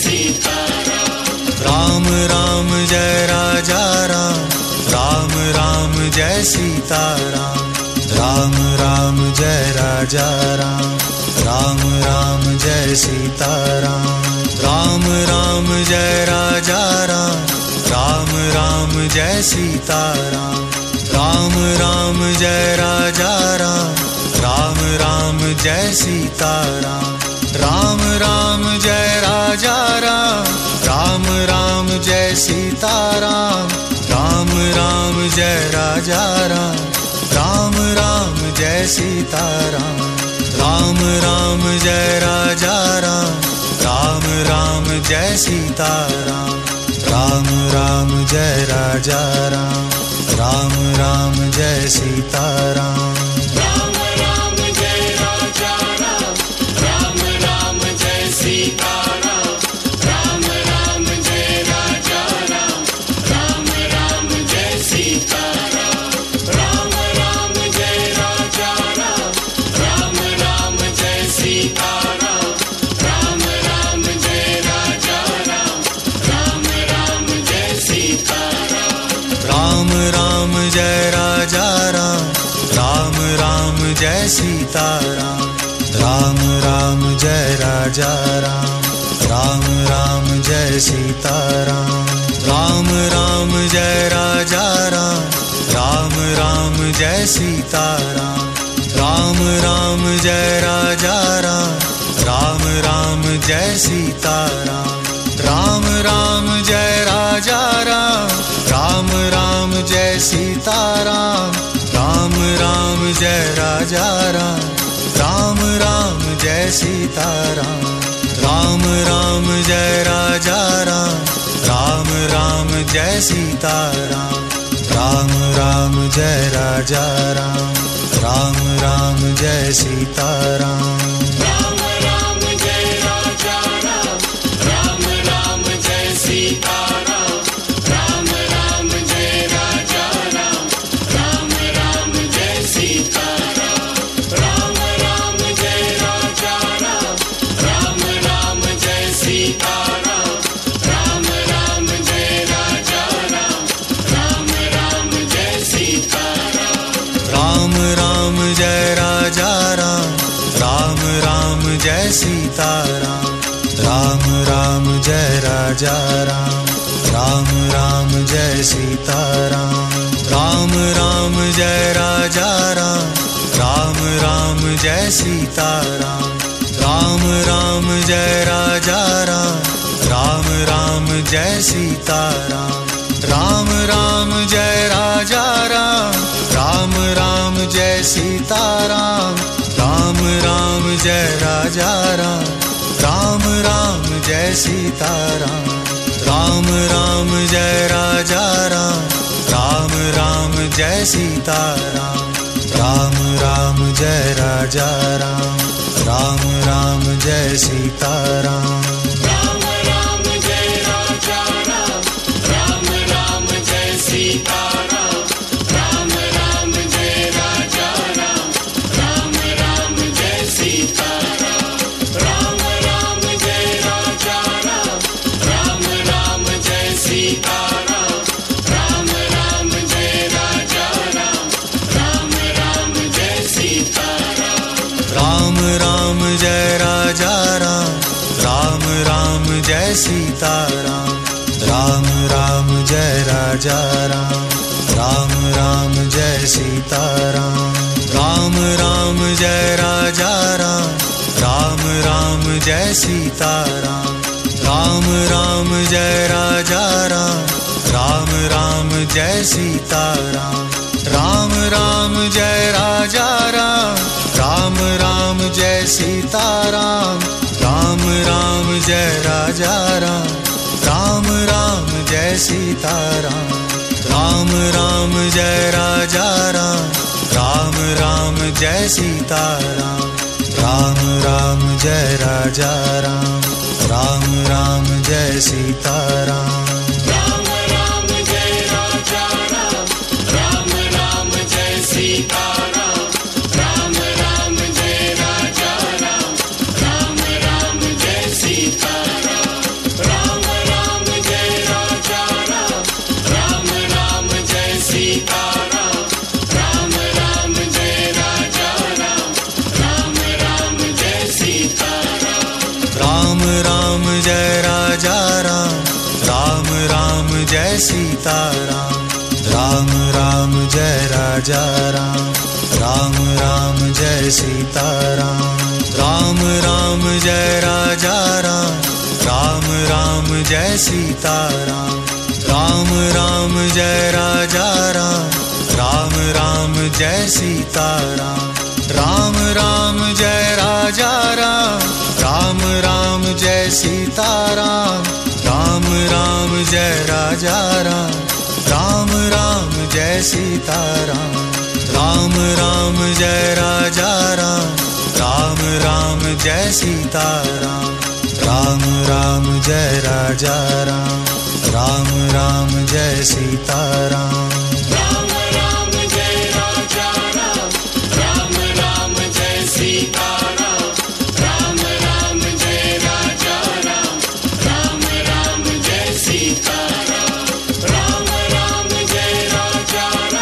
S2: Sitaram.
S1: Ram Ram Jai Raja Ram, Ram Ram Jai Sitaram. Ram Ram Jai Raja Ram, Ram Ram Jai Sitaram. Ram Ram Jai Raja Ram, Ram Ram Jai Sitaram. Ram Ram Jai Raja Ram, Ram Ram Jai Sitaram. Ram Ram Jai Raja Ram, Ram Ram Jai Sitaram. Ram Ram Jai Raja Ram, Ram Ram Jai Sitaram. Ram Ram Jai Raja Ram, Ram Ram Jai Sitaram. Ram Ram Jai Raja Ram, Ram Ram Jai Sitaram.
S2: Ram Ram Jai Raja Ram, Ram Ram Jai Sitaram. Ram Ram Jai Raja Ram, Ram Ram Jai Sitaram. Ram Ram Jai Raja Ram, Ram Ram Jai Sitaram.
S1: Ram Jai Raja Ram, Ram Ram Jai Sita Ram, Ram Ram Jai Raja Ram, Ram Ram Jai Sita Ram, Ram Ram Jai Raja Ram, Ram Ram Jai Sita Ram, Ram Ram Jai Raja Ram, Ram Ram Jai Sita Ram, Ram Ram Jai Raja Ram, Ram Ram Jai Sita Ram, Ram Ram Jai Raja Ram, Ram Ram Jai Sita Ram, Ram Ram Jai Raja Ram, Ram Ram Jai Sita Ram, Ram Ram Jai Raja Ram, Ram Ram Jai Sita Ram.
S2: Ram Ram Jai Raja Ram, Ram Ram Jai Sita Ram, Ram Ram Jai Raja Ram, Ram Ram Jai Sita Ram, Ram Ram Jai Raja Ram, Ram Ram Jai Sita Ram, Ram Ram Jai Raja Ram, Ram Ram Jai Sita Ram.
S1: Ram Ram Jai Raja Ram, Ram Ram Jai Sita Ram, Ram Ram Jai Raja Ram, Ram Ram Jai Sita Ram, Ram Ram Jai Raja Ram, Ram Ram Jai Sita Ram, Ram Ram Jai Raja Ram, Ram Ram Jai Sita Ram, Ram Ram Jai Raja Ram, Ram Ram Jai Sita Ram, Ram Ram Jai Raja Ram, Ram Ram Jai Sita Ram, Ram Ram Jai Raja Ram, Ram Ram Jai Sita Ram, Ram Ram Jai Raja Ram, Ram Ram Jai Sita Ram.
S2: Ram Ram Jai Raja Ram, Ram Ram Jai Sita Ram, Ram Ram Jai Raja Ram, Ram Ram Jai Sita Ram, Ram Ram Jai Raja Ram, Ram Ram Jai Sita Ram, Ram Ram Jai Raja Ram, Ram Ram Jai Sita Ram.
S1: Ram Ram Jai Raja Ram, Ram Ram Jai Sita Ram, Ram Ram Jai Raja Ram, Ram Ram Jai Sita Ram, Ram Ram Jai Raja Ram, Ram Ram Jai Sita Ram, Ram Ram Jai Raja Ram, Ram Ram Jai Sita Ram, Ram Ram Jai Raja Ram, Ram Ram Jai Sita Ram, Ram Ram Jai Raja Ram, Ram Ram Jai Sita Ram, Ram Ram Jai Raja Ram, Ram Ram Jai Sita Ram, Ram Ram Jai Raja Ram, Ram Ram Jai Sita Ram.
S2: Ram Ram Jai Raja Ram, Ram Ram Jai Sita Ram, Ram Ram Jai Raja Ram, Ram Ram Jai Sita Ram, Ram Ram Jai Raja Ram, Ram Ram Jai Sita Ram, Ram Ram Jai Raja Ram, Ram Ram Jai Sita Ram.
S1: Ram Ram Jai Raja Ram, Ram Ram Jai Sita Ram, Ram Ram Jai Raja Ram, Ram Ram Jai Sita Ram, Ram Ram Jai Raja Ram, Ram Ram Jai Sita Ram, Ram Ram Jai Raja Ram, Ram Ram Jai Sita Ram, Ram Ram Jai Raja Ram, Ram Ram Jai Sita Ram, Ram Ram Jai Raja Ram, Ram Ram Jai Sita Ram, Ram Ram Jai Raja Ram, Ram Ram Jai Sita Ram, Ram Ram Jai Raja Ram, Ram Ram Jai Sita Ram.
S2: Ram Ram Jai Raja Ram, Ram Ram Jai Sita Ram, Ram Ram Jai Raja Ram, Ram Ram Jai Sita Ram, Ram Ram Jai Raja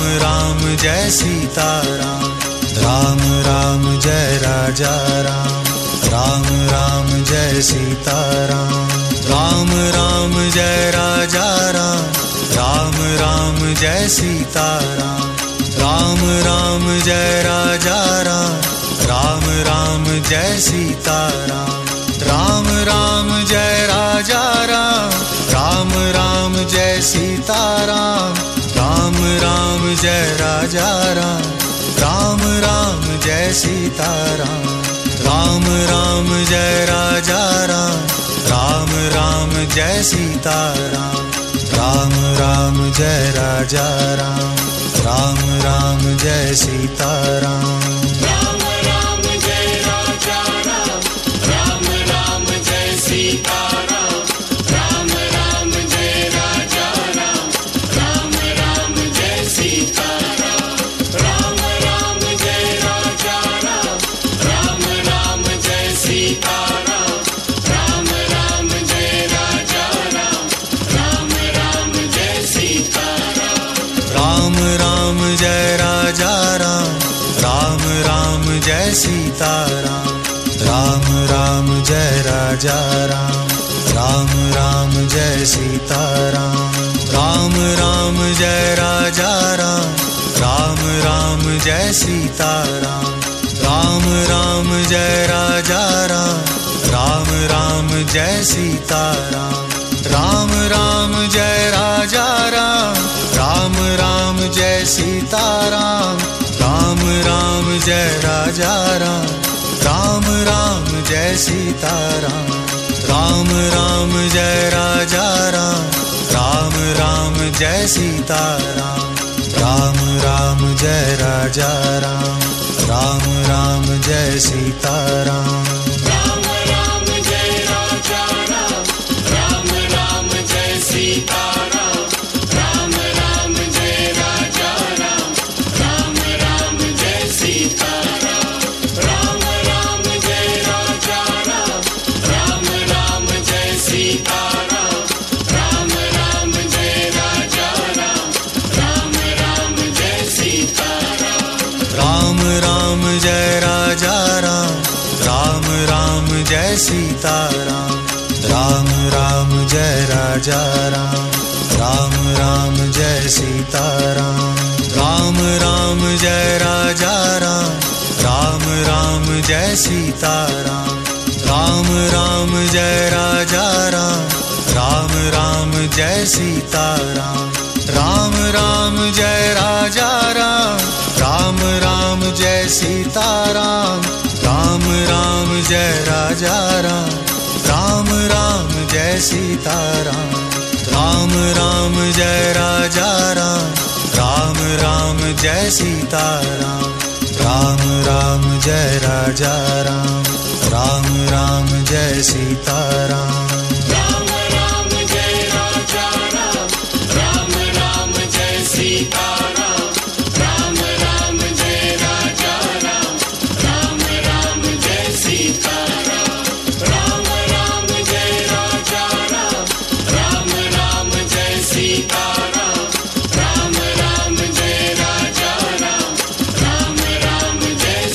S1: Ram Jai Sitaram, Ram Ram Jai Raja Ram, Ram Ram Jai Sitaram, Ram Ram Jai Raja Ram, Ram Ram Jai Sitaram, Ram Ram Jai Raja Ram, Ram Ram Jai Sitaram, Ram Ram Jai Raja Ram, Ram Ram Jai Sitaram, Ram Ram Jai Raja Ram, Ram Ram Jai Sitaram, Ram Ram Jai Raja Ram, Ram Ram Jai Sitaram, Ram Ram Jai Raja Ram, Ram Ram Jai Sitaram,
S2: Ram Ram Jai Raja Ram, Ram Ram Jai Sitaram, Ram Ram Jai Raja Ram, Ram Ram Jai Sitaram, Ram Ram Jai Raja Ram, Ram Ram Jai Sitaram, Ram Ram Jai Raja Ram, Ram Ram Jai Sitaram,
S1: Ram Ram Jai Raja Ram, Ram Ram Jai Sitaram, Ram Ram Jai Raja Ram, Ram Ram Jai Sitaram, Ram Ram Jai Raja Ram, Ram Ram Jai Sitaram, Ram Ram Jai Raja Ram, Ram Ram Jai Sitaram, Ram Ram Jai Raja Ram, Ram Ram Jai Sitaram, Ram Ram Jai Raja Ram, Ram Ram Jai Sitaram, Ram Ram Jai Raja Ram, Ram Ram Jai Sitaram, Ram Ram Jai Raja Ram, Ram Ram Jai Sitaram,
S2: Ram Ram Jai Raja Ram, Ram Ram Jai Sitaram, Ram Ram Jai Raja Ram, Ram Ram Jai Sitaram, Ram Ram Jai Raja Ram, Ram Ram Jai Sitaram, Ram Ram Jai Raja Ram, Ram Ram Jai Sitaram,
S1: Ram Ram Jai Raja Ram, Ram Ram Jai Sitaram, Ram Ram Jai Raja Ram, Ram Ram Jai Sitaram, Ram Ram Jai Raja Ram, Ram Ram Jai Sitaram, Ram Ram Jai Raja Ram, Ram Ram Jai Sitaram, Ram Ram Jai Raja Ram, Ram Ram Jai Sitaram, Ram Ram Jai Raja Ram, Ram Ram Jai Sitaram, Ram Ram Jai Raja Ram, Ram Ram Jai Sitaram, Ram Ram Jai Raja Ram, Ram Ram Jai Sitaram,
S2: Ram Ram Jai Raja Ram, Ram Ram Jai Sitaram, Ram Ram Jai Raja Ram, Ram Ram Jai Sitaram, Ram Ram Jai Raja Ram, Ram Ram Jai Sitaram, Ram Ram Jai Raja Ram, Ram Ram Jai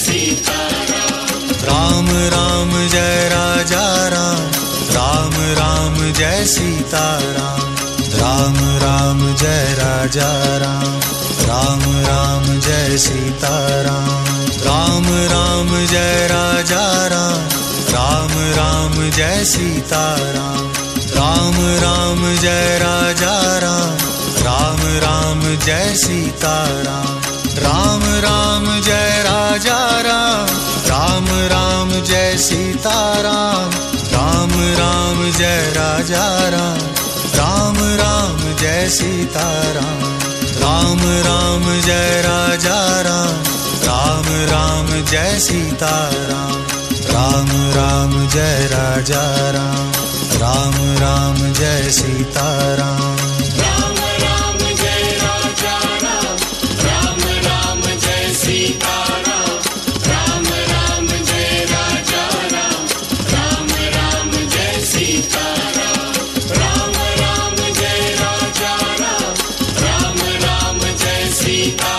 S2: Sitaram,
S1: Ram Ram Jai Raja Ram, Ram Ram Jai Sitaram, Ram Ram Jai Raja Ram, Ram Ram Jai Sitaram, Ram Ram Jai Raja Ram, Ram Ram Jai Sitaram, Ram Ram Jai Raja Ram, Ram Ram Jai Sitaram, Ram Ram Jai Raja Ram, Ram Ram Jai Sitaram, Ram Ram Jai Raja Ram, Ram Ram Jai Sitaram, Ram Ram Jai Raja Ram, Ram Ram Jai Sitaram, Ram Ram Jai Raja Ram, Ram Ram Jai Sitaram,
S2: Ram Ram Jai Raja Ram, Ram Ram Jai Sitaram, Ram Ram Jai Raja Ram, Ram Ram Jai Sitaram, Ram Ram Jai Raja Ram, Ram Ram Jai Sitaram.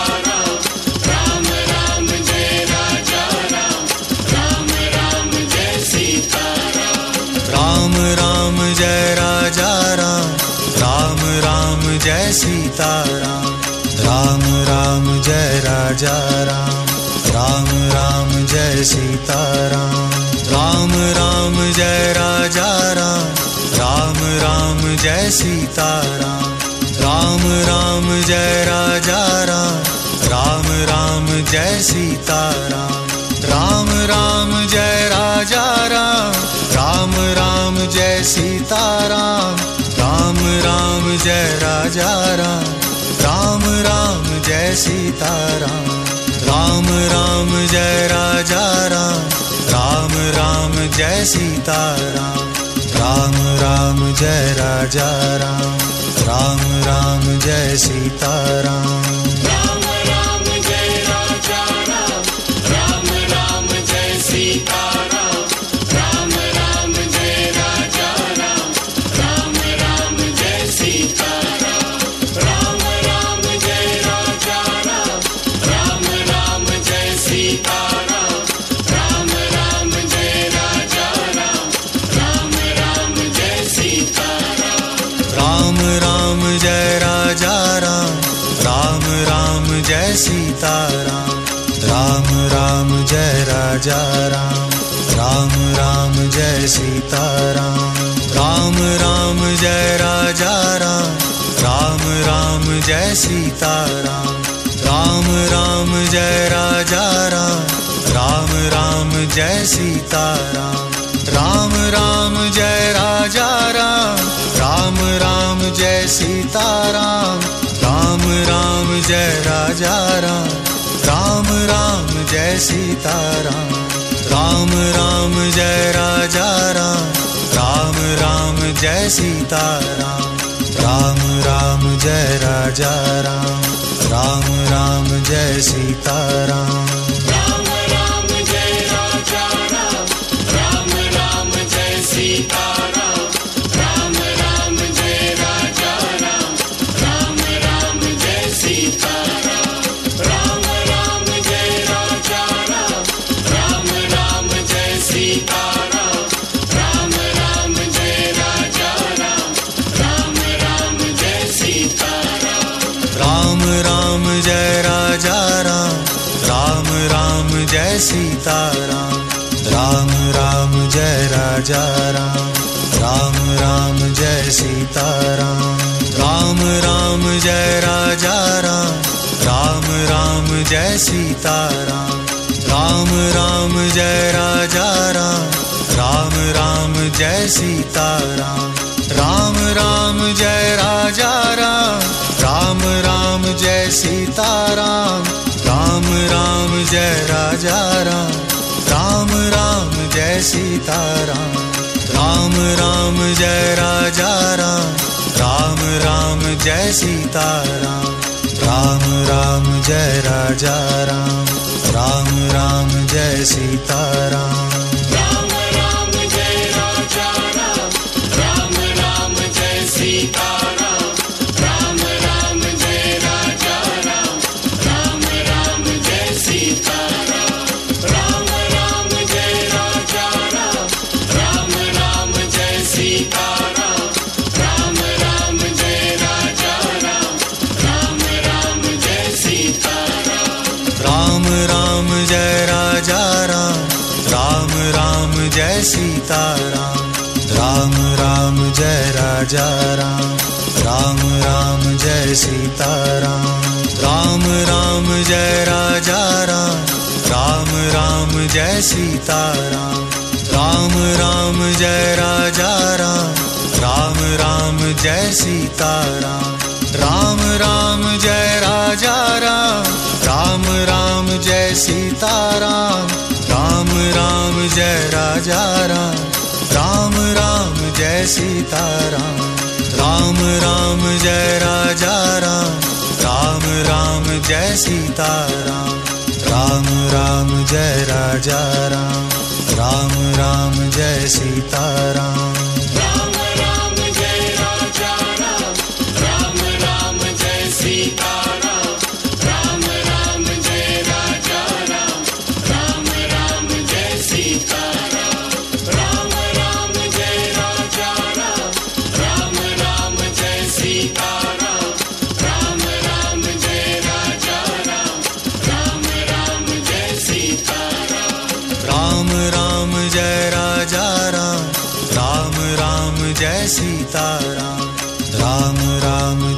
S1: Sitaram. Ram Ram Jai Raja Ram, Ram Ram Jai Sitaram. Ram Ram Jai Raja Ram, Ram Ram Jai Sitaram. Ram Ram Jai Raja Ram, Ram Ram Jai Sitaram. Ram Ram Jai Raja Ram, Ram Ram Jai Sitaram. Ram Ram Jai Raja Ram, Ram Ram Jai Sitaram. Ram Ram Jai Raja Ram, Ram Ram Jai Sitaram. Ram Ram Jai Raja Ram, Ram Ram Jai Sitaram.
S2: Ram Ram Jai Raja Ram, Ram Ram Jai Sitaram. Ram Ram Jai Raja Ram, Ram Ram Jai Sitaram. Ram Ram Jai Raja Ram, Ram Ram Jai Sitaram. Ram Ram Jai Raja Ram, Ram Ram Jai Sitaram.
S1: Ram Ram Jai Raja Ram, Ram Ram Jai Sitaram. Ram Ram Jai Raja Ram, Ram Ram Jai Sitaram. Ram Ram Jai Raja Ram, Ram Ram Jai Sitaram. Ram Ram Jai Raja Ram, Ram Ram Jai Sitaram. Ram Ram Jai Raja Ram, Ram Ram Jai Sitaram. Ram Ram Jai Raja Ram, Ram Ram Jai Sitaram. Ram Ram Jai Raja Ram, Ram Ram Jai Sitaram. Ram Ram Jai Raja Ram, Ram Ram Jai Sitaram.
S2: Ram Ram Jai Raja Ram, Ram Ram Jai Sitaram. Ram Ram Jai Raja Ram, Ram Ram Jai Sitaram. Ram Ram Jai Raja Ram, Ram Ram Jai Sitaram. Ram Ram Jai Raja Ram, Ram Ram Jai Sitaram.
S1: Ram Ram Jai Raja Ram, Ram Ram Jai Sitaram. Ram Ram Jai Raja Ram, Ram Ram Jai Sitaram. Ram Ram Jai Raja Ram, Ram Ram Jai Sitaram. Ram Ram Jai Raja Ram, Ram Ram Jai Sitaram. Ram Ram Jai Raja Ram, Ram Ram Jai Sitaram. Ram Ram Jai Raja Ram, Ram Ram Jai Sitaram. Ram Ram Jai Raja Ram, Ram Ram Jai Sitaram. Ram Ram Jai Raja Ram, Ram Ram Jai Sitaram.
S2: Ram Ram Jai Raja Ram, Ram Ram Jai Sitaram. Ram Ram Jai Raja Ram, Ram Ram Jai Sitaram. Ram Ram Jai Raja Ram, Ram Ram Jai Sitaram. Ram Ram Jai Raja Ram, Ram Ram Jai Sitaram.
S1: Ram Ram Jai Raja Ram, Ram Ram Jai Sitaram. Ram Ram Jai Raja Ram, Ram Ram Jai Sitaram. Ram Ram Jai Raja Ram, Ram Ram Jai Sitaram. Ram Ram Jai Raja Ram, Ram Ram Jai Sitaram. Ram Ram Jai Raja Ram, Ram Ram Jai Sitaram. Ram Ram Jai Raja Ram, Ram Ram Jai Sitaram. Ram Ram Jai Raja Ram, Ram Ram Jai Sitaram. Ram Ram Jai Raja Ram, Ram Ram Jai Sitaram.
S2: Ram Ram Jai Raja Ram, Ram Ram Jai Sitaram. Ram Ram Jai Raja Ram, Ram Ram Jai Sitaram. Ram Ram Jai Raja Ram, Ram Ram Jai Sitaram.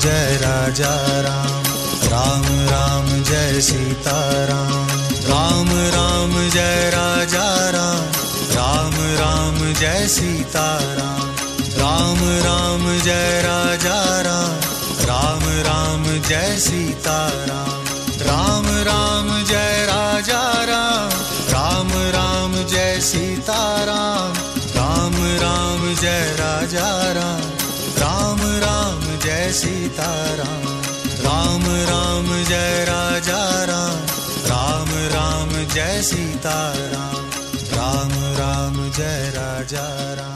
S1: Jai Raja Ram, Ram Ram Jai Sita Ram, Ram Ram Jai Raja Ram, Ram Ram Jai Sita Ram, Ram Ram Jai Raja Ram, Ram Ram Jai Sita Ram, Ram Ram Jai Raja Ram, Ram Ram Jai Sita Ram, Ram Ram Jai Raja Ram, Ram Ram Jai Sita Ram, Ram Ram Jai Raja Ram, Ram Ram Jai Sita Ram, Ram Ram Jai Raja Ram.